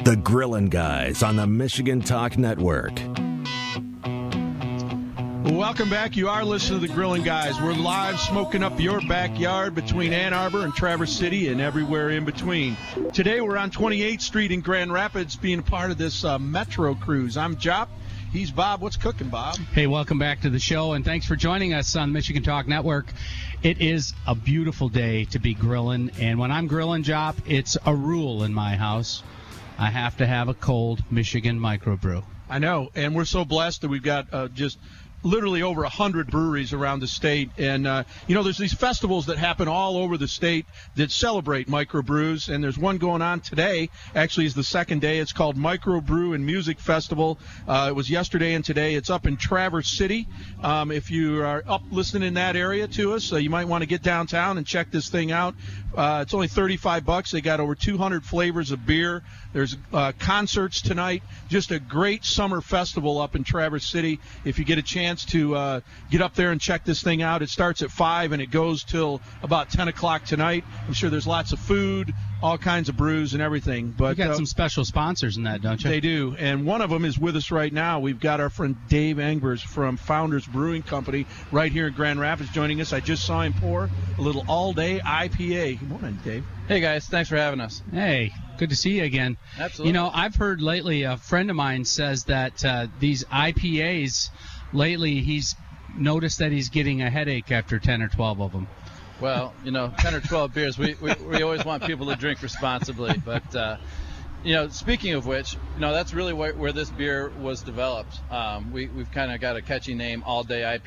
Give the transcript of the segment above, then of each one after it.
The Grillin' Guys on the Michigan Talk Network. Welcome back. You are listening to the Grillin' Guys. We're live smoking up your backyard between Ann Arbor and Traverse City and everywhere in between. Today we're on 28th Street in Grand Rapids being part of this Metro cruise. I'm Jop. He's Bob. What's cooking, Bob? Hey, welcome back to the show, and thanks for joining us on Michigan Talk Network. It is a beautiful day to be grilling, and when I'm grilling, Jop, it's a rule in my house. I have to have a cold Michigan microbrew. I know, and we're so blessed that we've got just literally over 100 breweries around the state. And, there's these festivals that happen all over the state that celebrate microbrews. And there's one going on today. Actually, is the second day. It's called Microbrew and Music Festival. It was yesterday and today. It's up in Traverse City. If you are up listening in that area to us, you might want to get downtown and check this thing out. It's only $35. They got over 200 flavors of beer. There's concerts tonight. Just a great summer festival up in Traverse City. If you get a chance to get up there and check this thing out, it starts at 5 and it goes till about 10 o'clock tonight. I'm sure there's lots of food, all kinds of brews and everything. But you got some special sponsors in that, don't you? They do, and one of them is with us right now. We've got our friend Dave Engbers from Founders Brewing Company right here in Grand Rapids joining us. I just saw him pour a little all-day IPA. Good morning, Dave. Hey, guys. Thanks for having us. Hey, good to see you again. Absolutely. I've heard lately, a friend of mine says that these IPAs, lately he's noticed that he's getting a headache after 10 or 12 of them. Well, 10 or 12 beers, we always want people to drink responsibly. But, speaking of which, that's really where this beer was developed. We've kind of got a catchy name, All Day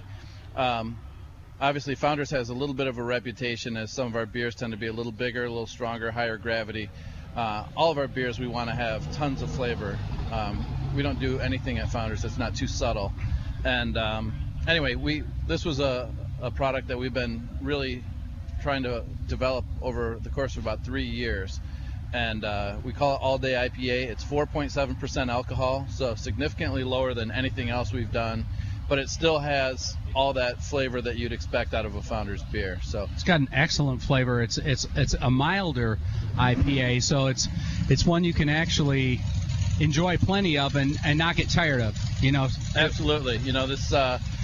IPA. Obviously, Founders has a little bit of a reputation as some of our beers tend to be a little bigger, a little stronger, higher gravity. All of our beers, we want to have tons of flavor. We don't do anything at Founders that's not too subtle. And anyway, this was a product that we've been really trying to develop over the course of about 3 years. And we call it All Day IPA. It's 4.7% alcohol, so significantly lower than anything else we've done. But it still has all that flavor that you'd expect out of a Founders beer. So it's got an excellent flavor. It's a milder IPA, so it's one you can actually enjoy plenty of and not get tired of. Absolutely. This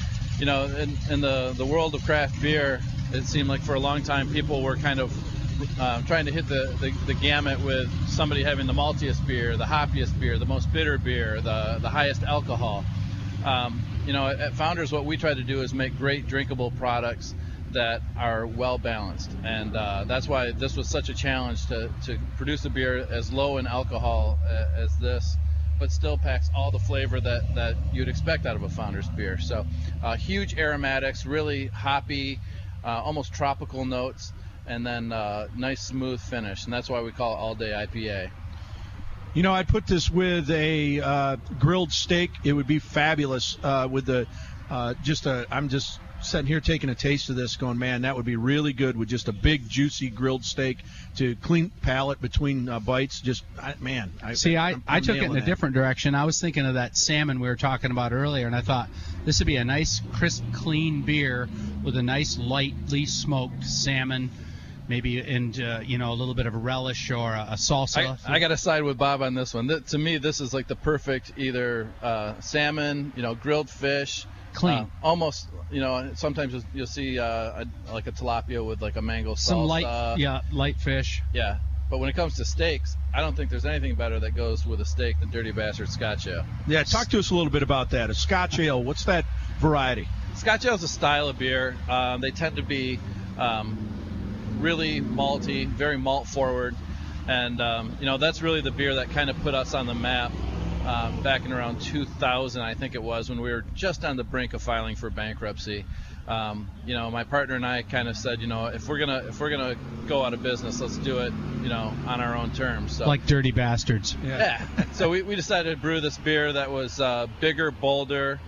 in the world of craft beer, it seemed like for a long time people were kind of trying to hit the gamut with somebody having the maltiest beer, the hoppiest beer, the most bitter beer, the highest alcohol. At Founders, what we try to do is make great drinkable products that are well balanced, and that's why this was such a challenge to produce a beer as low in alcohol as this, but still packs all the flavor that you'd expect out of a Founders beer. So huge aromatics, really hoppy, almost tropical notes, and then nice smooth finish, and that's why we call it All Day IPA. I'd put this with a grilled steak. It would be fabulous with the I'm just sitting here taking a taste of this going, man, that would be really good with just a big, juicy grilled steak to clean palate between bites. I took it in a different direction. I was thinking of that salmon we were talking about earlier, and I thought this would be a nice, crisp, clean beer with a nice, lightly smoked salmon. Maybe a little bit of a relish or a salsa. I got to side with Bob on this one. To me, this is like the perfect either salmon, grilled fish. Clean. Almost, sometimes you'll see like a tilapia with like a mango salsa. Some light fish. Yeah. But when it comes to steaks, I don't think there's anything better that goes with a steak than Dirty Bastard Scotch Ale. Yeah, talk to us a little bit about that. A Scotch Ale, what's that variety? Scotch Ale is a style of beer. They tend to be really malty, very malt forward, and that's really the beer that kind of put us on the map back in around 2000, I think it was, when we were just on the brink of filing for bankruptcy. My partner and I kind of said, if we're gonna go out of business, let's do it, on our own terms. So, like Dirty Bastards. Yeah. So we decided to brew this beer that was bigger, bolder,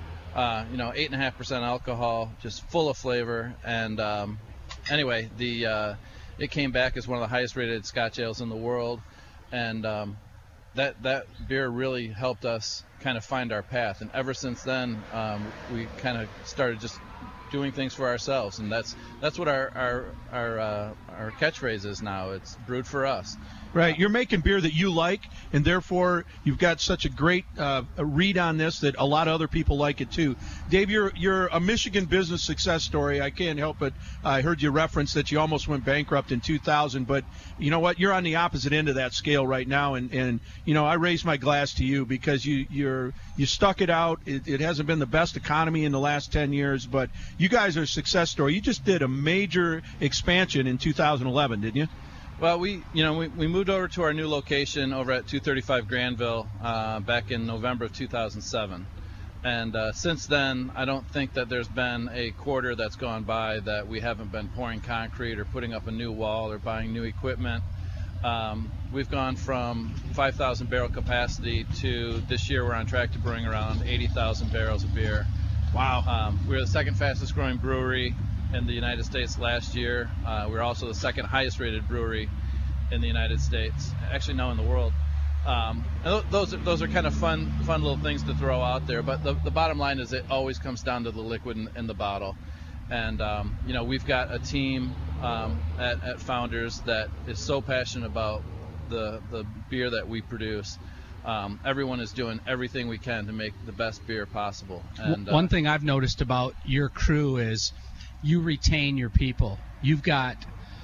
8.5% alcohol, just full of flavor, and anyway, it came back as one of the highest rated Scotch ales in the world, and that beer really helped us kind of find our path. And ever since then, we kind of started just doing things for ourselves, and that's what our catchphrase is now. It's brewed for us. Right. You're making beer that you like, and therefore you've got such a great read on this that a lot of other people like it too. Dave, you're a Michigan business success story. I can't help but I heard you reference that you almost went bankrupt in 2000, but you know what? You're on the opposite end of that scale right now, and you know, I raise my glass to you because you stuck it out. It hasn't been the best economy in the last 10 years, but you guys are a success story. You just did a major expansion in 2011, didn't you? Well, we moved over to our new location over at 235 Granville back in November of 2007. And since then, I don't think that there's been a quarter that's gone by that we haven't been pouring concrete or putting up a new wall or buying new equipment. We've gone from 5,000 barrel capacity to this year we're on track to bring around 80,000 barrels of beer. Wow. We're the second fastest growing brewery in the United States last year. We're also the second highest rated brewery in the United States, actually now in the world. Those are kind of fun little things to throw out there, but the bottom line is it always comes down to the liquid in the bottle. And we've got a team at Founders that is so passionate about the beer that we produce. Everyone is doing everything we can to make the best beer possible. And one thing I've noticed about your crew is you retain your people. You've got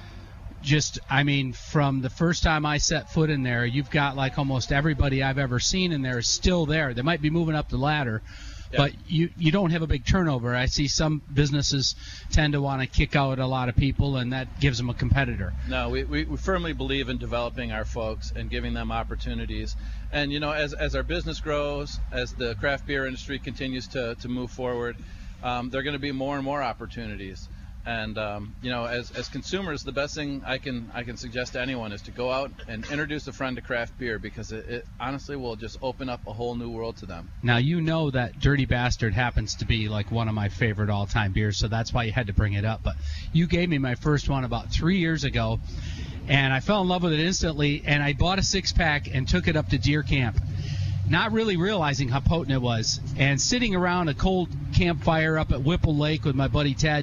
from the first time I set foot in there, you've got like almost everybody I've ever seen in there is still there. They might be moving up the ladder, but you don't have a big turnover. I see some businesses tend to want to kick out a lot of people, and that gives them a competitor. No, we firmly believe in developing our folks and giving them opportunities. And, as our business grows, as the craft beer industry continues to move forward, there are going to be more and more opportunities. And as consumers, the best thing I can suggest to anyone is to go out and introduce a friend to craft beer, because it honestly will just open up a whole new world to them. Now, that Dirty Bastard happens to be like one of my favorite all-time beers, so that's why you had to bring it up. But you gave me my first one about 3 years ago, and I fell in love with it instantly, and I bought a six-pack and took it up to deer camp, not really realizing how potent it was. And sitting around a cold campfire up at Whipple Lake with my buddy Ted,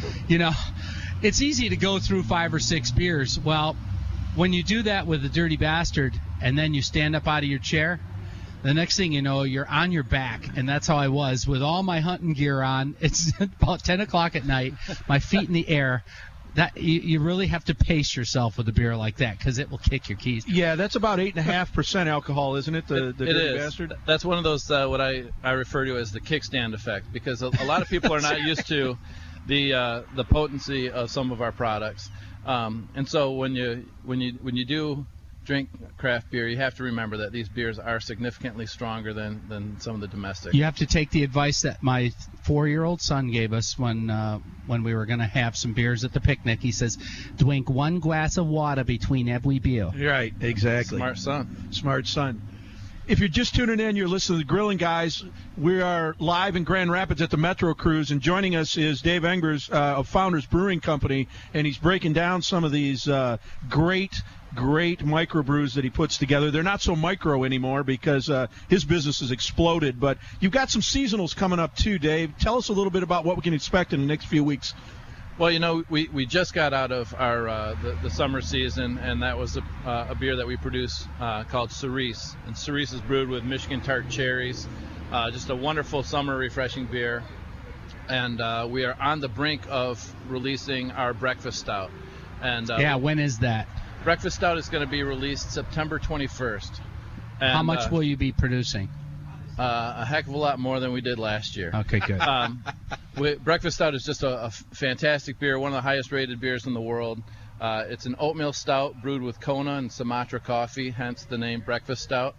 it's easy to go through 5 or 6 beers. Well, when you do that with the Dirty Bastard and then you stand up out of your chair, the next thing you know, you're on your back. And that's how I was with all my hunting gear on. It's about 10 o'clock at night, my feet in the air. That you really have to pace yourself with a beer like that, because it will kick your keys. Yeah, that's about 8.5% alcohol, isn't it? The Dirty Bastard. That's one of those what I refer to as the kickstand effect, because a lot of people are not used to the potency of some of our products, and so when you do drink craft beer, you have to remember that these beers are significantly stronger than some of the domestic. You have to take the advice that my 4-year-old son gave us when we were going to have some beers at the picnic. He says, drink 1 glass of water between every beer. Right, exactly. Smart son. If you're just tuning in, you're listening to the Grilling Guys. We are live in Grand Rapids at the Metro Cruise, and joining us is Dave Engbers of Founders Brewing Company, and he's breaking down some of these great microbrews that he puts together. They're not so micro anymore because his business has exploded, but you've got some seasonals coming up too, Dave. Tell us a little bit about what we can expect in the next few weeks. Well, we just got out of our the summer season, and that was a beer that we produce called Cerise. And Cerise is brewed with Michigan tart cherries. Just a wonderful summer refreshing beer. And we are on the brink of releasing our breakfast stout. And when is that? Breakfast stout is going to be released September 21st. And, how much will you be producing? A heck of a lot more than we did last year. Okay, good. Breakfast stout is just a fantastic beer, one of the highest rated beers in the world. It's an oatmeal stout brewed with Kona and Sumatra coffee, hence the name breakfast stout.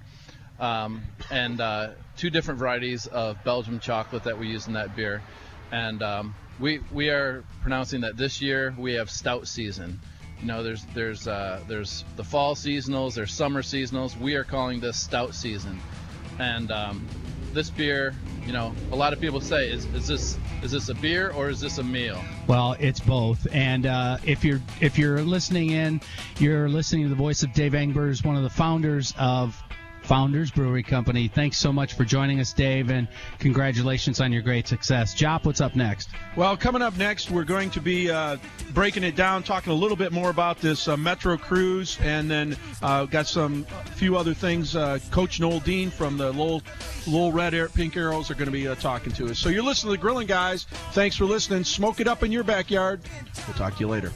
And 2 different varieties of Belgian chocolate that we use in that beer. And we are pronouncing that this year we have stout season. There's the fall seasonals, there's summer seasonals. We are calling this stout season. And this beer, a lot of people say, is this a beer or is this a meal? Well, it's both. And if you're listening in, you're listening to the voice of Dave Engbers, one of the founders of Founders Brewery Company. Thanks so much for joining us, Dave, and congratulations on your great success. Jop, what's up next? Well, coming up next, we're going to be breaking it down, talking a little bit more about this Metro Cruise, and then got a few other things. Coach Noel Dean from the Lowell Red Pink Arrows are going to be talking to us. So you're listening to the Grilling Guys. Thanks for listening. Smoke it up in your backyard. We'll talk to you later.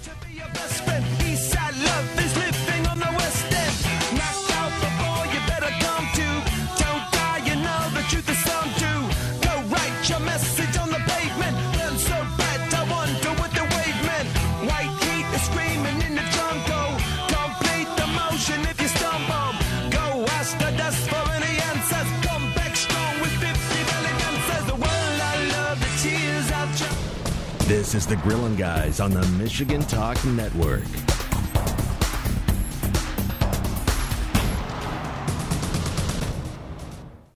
This is the Grillin' Guys on the Michigan Talk Network.